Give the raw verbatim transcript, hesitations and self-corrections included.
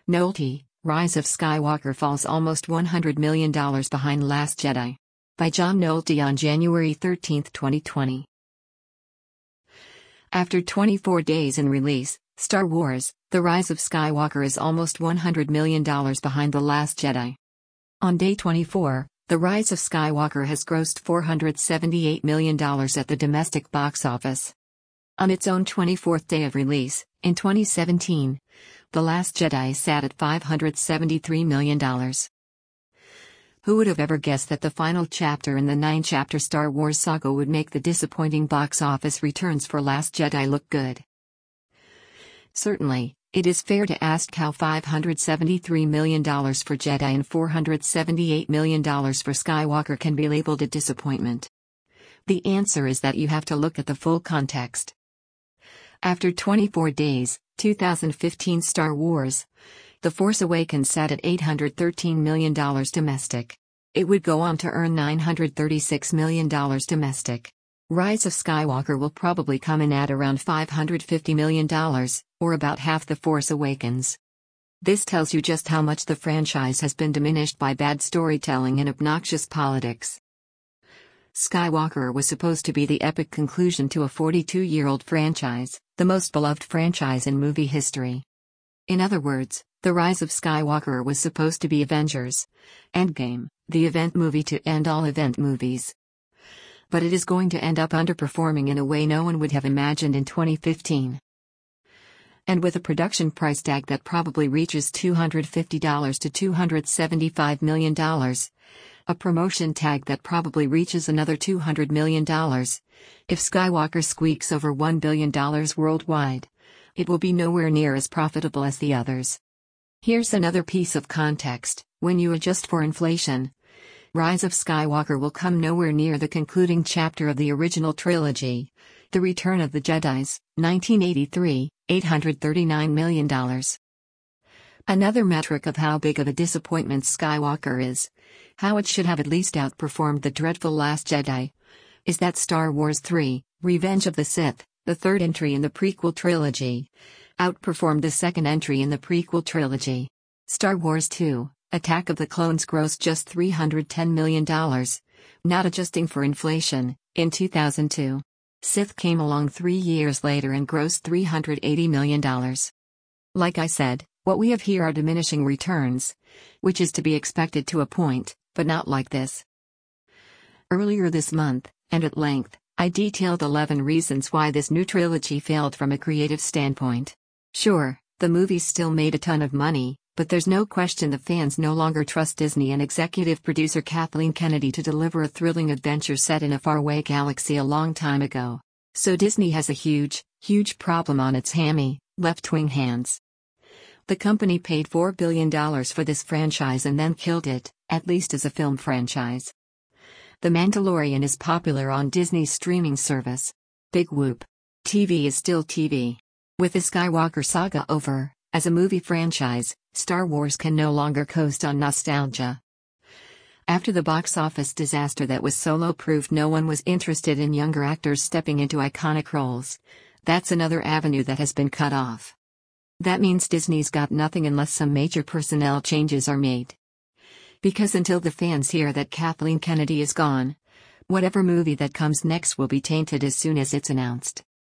Nolte, Rise of Skywalker falls almost one hundred million dollars behind Last Jedi. By John Nolte on January thirteenth, twenty twenty. After twenty-four days in release, Star Wars: The Rise of Skywalker is almost one hundred million dollars behind The Last Jedi. On day twenty-four, The Rise of Skywalker has grossed four hundred seventy-eight million dollars at the domestic box office. On its own twenty-fourth day of release, in twenty seventeen, The Last Jedi sat at five hundred seventy-three million dollars. Who would have ever guessed that the final chapter in the nine-chapter Star Wars saga would make the disappointing box office returns for Last Jedi look good? Certainly, it is fair to ask how five hundred seventy-three million dollars for Jedi and four hundred seventy-eight million dollars for Skywalker can be labeled a disappointment. The answer is that you have to look at the full context. After twenty-four days, two thousand fifteen Star Wars: The Force Awakens sat at eight hundred thirteen million dollars domestic. It would go on to earn nine hundred thirty-six million dollars domestic. Rise of Skywalker will probably come in at around five hundred fifty million dollars, or about half The Force Awakens. This tells you just how much the franchise has been diminished by bad storytelling and obnoxious politics. Skywalker was supposed to be the epic conclusion to a forty-two-year-old franchise, the most beloved franchise in movie history. In other words, The Rise of Skywalker was supposed to be Avengers: Endgame, the event movie to end all event movies. But it is going to end up underperforming in a way no one would have imagined in twenty fifteen. And with a production price tag that probably reaches two hundred fifty to two hundred seventy-five million dollars, a promotion tag that probably reaches another two hundred million dollars, if Skywalker squeaks over one billion dollars worldwide, it will be nowhere near as profitable as the others. Here's another piece of context: when you adjust for inflation, Rise of Skywalker will come nowhere near the concluding chapter of the original trilogy, The Return of the Jedis, nineteen eighty-three, eight hundred thirty-nine million dollars. Another metric of how big of a disappointment Skywalker is, how it should have at least outperformed the dreadful Last Jedi, is that Star Wars three, Revenge of the Sith, the third entry in the prequel trilogy, outperformed the second entry in the prequel trilogy. Star Wars two, Attack of the Clones grossed just three hundred ten million dollars, not adjusting for inflation, in two thousand two. Sith came along three years later and grossed three hundred eighty million dollars. Like I said, what we have here are diminishing returns, which is to be expected to a point, but not like this. Earlier this month, and at length, I detailed eleven reasons why this new trilogy failed from a creative standpoint. Sure, the movies still made a ton of money, but there's no question the fans no longer trust Disney and executive producer Kathleen Kennedy to deliver a thrilling adventure set in a faraway galaxy a long time ago. So Disney has a huge, huge problem on its hammy, left-wing hands. The company paid four billion dollars for this franchise and then killed it, at least as a film franchise. The Mandalorian is popular on Disney's streaming service. Big whoop. T V is still T V. With the Skywalker saga over, as a movie franchise, Star Wars can no longer coast on nostalgia. After the box office disaster that was Solo proved no one was interested in younger actors stepping into iconic roles, that's another avenue that has been cut off. That means Disney's got nothing unless some major personnel changes are made. Because until the fans hear that Kathleen Kennedy is gone, whatever movie that comes next will be tainted as soon as it's announced.